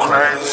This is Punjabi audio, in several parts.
crazy.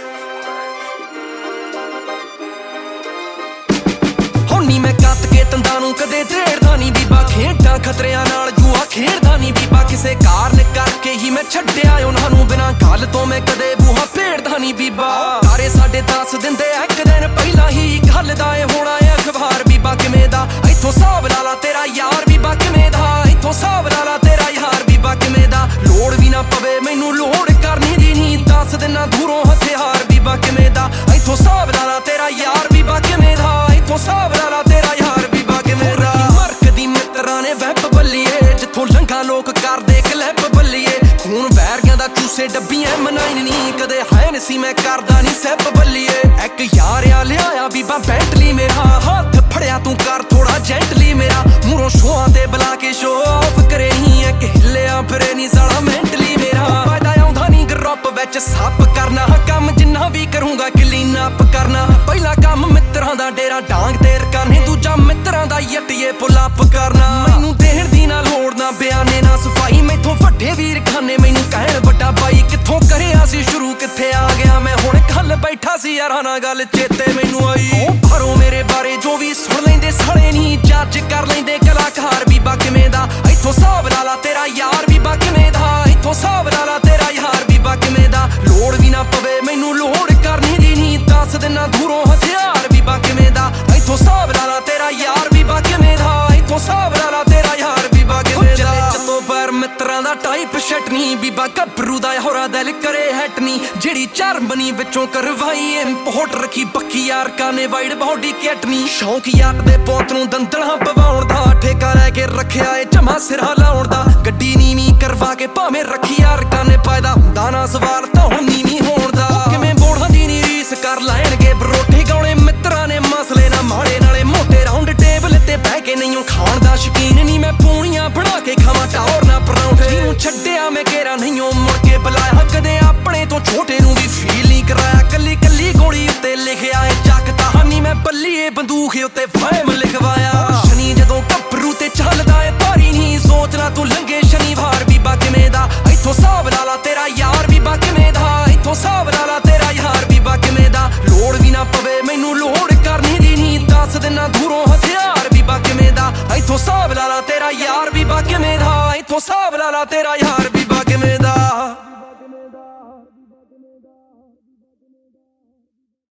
ਹੋਣੀ ਮੈਂ ਕੱਤ ਕੇ ਤੰਦਾਂ ਨੂੰ ਕਦੇ ਢੇੜਦਾ ਨਹੀਂ ਬੀਬਾ, ਖੇਡਾਂ ਖਤਰਿਆਂ ਨਾਲ ਜੂਆ ਖੇਡਦਾ ਨਹੀਂ ਬੀਬਾ। ਕਿਸੇ ਕਾਰਨ ਕਰਕੇ ਹੀ ਮੈਂ ਛੱਡਿਆ ਉਹਨਾਂ ਨੂੰ, ਬਿਨਾਂ ਗੱਲ ਤੋਂ ਮੈਂ ਕਦੇ ਬੂਹਾ ਭੇੜਦਾ ਨਹੀਂ ਬੀਬਾ। ਤਾਰੇ ਸਾਡੇ ਦੱਸ ਦਿੰਦੇ ਇੱਕ ਦਿਨ ਪਹਿਲਾਂ ਹੀ ਗੱਲ ਦਾ ਇਹ ਹੋਣਾ ਏ ਅਖਬਾਰ ਬੀਬਾ ਕਿਵੇਂ ਦਾ। ਇੱਥੋਂ ਹਿਸਾਬ ਲਾ ਲਾ ਤੇਰਾ ਯਾਰ ਬੀਬਾ ਕਿਵੇਂ ਦਾ, ਇੱਥੋਂ ਹਿਸਾਬ ਲਾ ਲਾ ਤੇਰਾ ਯਾਰ ਬੀਬਾ ਕਿਵੇਂ ਦਾ। ਲੋੜ ਵੀ ਨਾ ਪਵੇ ਮੈਨੂੰ ਲੋੜ ਕਰਨੀ ਦੀ ਨਹੀਂ, ਦੱਸ ਦਿਨਾਂ ਦੂਰੋਂ ਹਥਿਆਰ ਬੀਬਾ ਕਿਵੇਂ ਦਾ। ਇੱਥੋਂ ਹਿਸਾਬ ਲਾ ਲਾ ਤੇਰਾ ਯਾਰ ਬੀਬਾ ਕਿਵੇਂ ਦਾ, ਇੱਥੋਂ ਹਿਸਾਬ ਲਾ ਲਾ ਤੇਰਾ ਯਾਰ ਬੀਬਾ ਕਿਵੇਂ ਦਾ। ਮਰਕਦੀ ਮਿੱਤਰਾਂ ਨੇ ਵੈਬ ਬੱਲੀਏ, ਜਿੱਥੋਂ ਲੰਘਾ ਲੋਕ ਕਰਦੇ ਕਲਿੱਪ ਬੱਲੀਏ। ਖੂਨ ਵੈਰੀਆਂ ਦਾ ਚੂਸੇ ਡੱਬੀਆਂ ਮਨਾਈ ਨਹੀਂ, ਕਦੇ ਹੈ ਨੀ ਸੀ ਮੈਂ ਕਰਦਾ ਨਹੀਂ ਸੈਪ ਬੱਲੀਏ। ਇੱਕ ਯਾਰ ਆ ਲਿਆਇਆ ਬੀਬਾ ਬੈਂਟਲੀ ਮੇਰਾ, ਹੱਥ ਫੜਿਆ ਤੂੰ ਕਰ ਥੋੜਾ ਜੈਂਟਲੀ ਮੇਰਾ। ਮੂਹਰੋਂ ਸ਼ੋਆਂ ਤੇ ਬੁਲਾ ਕੇ ਸ਼ੋ ਆਫ ਕਰੇ ਨਹੀਂ, ਇੱਕ ਹਿੱਲਿਆ ਫਿਰੇ ਨਹੀਂ ਸਾਲਾ ਮੈਂਟਲੀ ਮੇਰਾ। ਫਾਇਦਾ ਆਉਂਦਾ ਨਹੀਂ ਗਰੁੱਪ ਵਿੱਚ ਸੱਪ ਕਰਨਾ, ਕੰਮ ਜਿੰਨਾ ਵੀ ਕਰੂੰਗਾ ਕਲੀਨ ਅਪ ਕਰਨਾ। ਪਹਿਲਾ ਕੰਮ ਮਿੱਤਰਾਂ ਦਾ ਡੇਰਾ ਡਾਂਗ ਤੇ ਰਕਾਨੇ, ਦੂਜਾ ਮਿੱਤਰਾਂ ਦਾ ਯੱਟੀਏ ਪੁੱਲ ਅਪ ਕਰਨਾ। ਮੈਨੂੰ ਦੇਣ ਦੀ ਨਾ ਲੋੜ ਨਾ ਬਿਆਨੇ ਨਾ ਸਫਾਈ, ਮੈਥੋਂ ਵੱਡੇ ਵੀਰ ਖਾਨੇ ਮੈਨੂੰ ਕਹਿਣ ਵੱਡਾ ਬਾਈ। ਕਿੱਥੋਂ ਕਰਿਆ ਸੀ ਸ਼ੁਰੂ ਕਿੱਥੇ ਆ ਗਿਆ ਮੈਂ ਹੁਣ, ਕੱਲ ਬੈਠਾ ਸੀ ਯਾਰਾਂ ਨਾਲ ਗੱਲ ਚੇਤੇ ਮੈਨੂੰ ਆਈ। ਬਾਹਰੋਂ ਮੇਰੇ ਬਾਰੇ ਜੋ ਵੀ ਸੁਣ ਲੈਂਦੇ ਸਾਲੇ ਨਹੀਂ, ਜੱਜ ਕਰ ਲੈਂਦੇ ਕਲਾਕਾਰ ਬੀਬਾ ਕਿਵੇਂ ਦਾ। ਇੱਥੋਂ ਹਿਸਾਬ ਲਾ ਲਾ ਤੇਰਾ ਯਾਰ ਬੀਬਾ ਕਿਵੇਂ ਦਾ, ਇੱਥੋਂ ਹਿਸਾਬ ਲਾ ਲਾ ਤੇਰਾ ਯਾਰ ਬੀਬਾ ਕਿਵੇਂ ਦਾ। ਲੋੜ ਵੀ ਨਾ ਪਵੇ ਮੈਨੂੰ ਲੋੜ ਕਰਨੀ ਦੀ ਨਹੀਂ, ਦੱਸ ਦਿਨਾਂ ਦੂਰੋਂ ਹਥਿਆਰ ਬੀਬਾ ਕਿਵੇਂ ਦਾ। ਇੱਥੋਂ ਹਿਸਾਬ ਲਾ ਲਾ ਤੇਰਾ ਯਾਰ ਬੀਬਾ ਕਿਵੇਂ ਦਾ, ਇੱਥੋਂ ਹਿਸਾਬ ਲਾ ਲਾ ਤੇਰਾ ਯਾਰ ਬੀਬਾ ਕਿਵੇਂ ਦਾ। ਚੱਤੋਂ ਪੈਰ ਮਿੱਤਰਾਂ ਦਾ ਟਾਈਪ ਛਟਨੀ, ਬੀਬਾ ਗੱਭਰੂ ਦਾ ਹੋਰਾ ਦਿਲ ਕਰੇ ਹੈਟਨੀ। ਜਿਹੜੀ ਜਰਮਨੀ ਵਿੱਚੋਂ ਕਰਵਾਈ ਇੰਪੋਰਟ ਰੱਖੀ ਬੱਕੀ ਯਾਰ ਕਾਨੇ ਵਾਈਡ ਬਾਡੀ ਕੈਟਨੀ। ਸ਼ੌਂਕ ਯਾਰ ਦੇ ਪੋਤ ਨੂੰ ਦੰਦਲਾਂ ਪਵਾਉਣ ਦਾ, ਠੇਕਾ ਲੈ ਕੇ ਰੱਖਿਆ ਏ ਜਮਾ ਸਿਰਾ ਲਾਉਣ ਦਾ। ਗੱਡੀ ਨੀਵੀਂ ਕਰਵਾ ਕੇ ਭਾਵੇਂ ਰੱਖੀ ਯਾਰ ਕਾਨੇ, ਫਾਇਦਾ ਹੁੰਦਾ ਨਾ ਸਵਾਰ ਤਾਂ ਹੁਣ ਨੀਵੀਂ ਹੋਣ ਦਾ। ਕਿਵੇਂ ਬੋੜਾਂ ਦੀ ਨੀ ਰੀਸ ਕਰ ਲੈਣਗੇ ਬਰੋਟੇ ਗਾਉਣੇ ਮਿੱਤਰਾਂ ਨੇ, ਮਸਲੇ ਨਾ ਮਾੜੇ ਨਾਲੇ ਮੋਟੇ। ਰਾਉਂਡ ਟੇਬਲ ਤੇ ਬਹਿ ਕੇ ਨਹੀਂ ਖਾਣ ਦਾ ਸ਼ੌਕੀਨ ਨਹੀਂ, ਮੈਂ ਪੂਣੀਆਂ ਬਣਾ ਕੇ ਖਾਵਾਂ ਟੌਰ ਨਾ ਪਰੌਂਠੇ। ਜਿਹਨੂੰ ਛੱਡਿਆ ਮੈਂ ਘੇਰਾ ਨਹੀਂ ਮੁੜ ਕੇ ਬੁਲਾਇਆ, ਕਦੇ ਆਪਣੇ ਤੋਂ ਛੋਟੇ ਨੂੰ ਵੀ ਫੀਲ ਨਹੀਂ ਕਰਾਇਆ। ਕੱਲੀ ਕੱਲੀ ਗੋਲੀ ਉੱਤੇ ਲਿਖਿਆ ਏ ਜੱਗ ਕਹਾਣੀ, ਮੈਂ ਬੱਲੀਏ ਬੰਦੂਕ ਉੱਤੇ ਫਾਇਮ ਲਿਖਵਾਇਆ। ਸ਼ਨੀ ਜਦੋਂ ਗੱਭਰੂ ਤੇ ਚੱਲਦਾ ਏ ਭਾਰੀ ਨਹੀਂ, ਸੋਚਣਾ ਤੂੰ ਲੰਘੇ ਸ਼ਨੀਵਾਰ ਬੀਬਾ ਕਿਵੇਂ ਦਾ। ਇੱਥੋਂ ਹਿਸਾਬ ਲਾ ਲਾ ਤੇਰਾ ਯਾਰ ਬੀਬਾ ਕਿਵੇਂ ਦਾ, ਇੱਥੋਂ ਹਿਸਾਬ ਲਾ ਲਾ ਤੇਰਾ ਯਾਰ ਬੀਬਾ ਕਿਵੇਂ ਦਾ। ਲੋੜ ਵੀ ਨਾ ਪਵੇ ਮੈਨੂੰ ਲੋੜ ਕਰਨੀ ਦੀ ਨਹੀਂ, ਦੱਸ ਦਿਨਾਂ ਦੂਰੋਂ ਹਥਿਆਰ ਬੀਬਾ ਕਿਵੇਂ ਦਾ। ਇੱਥੋਂ ਹਿਸਾਬ ਲਾ ਲਾ ਤੇਰਾ ਯਾਰ ਬੀਬਾ ਕਿਵੇਂ ਦਾ, ਇੱਥੋਂ ਹਿਸਾਬ ਲਾ ਲਾ ਤੇਰਾ ਯਾਰ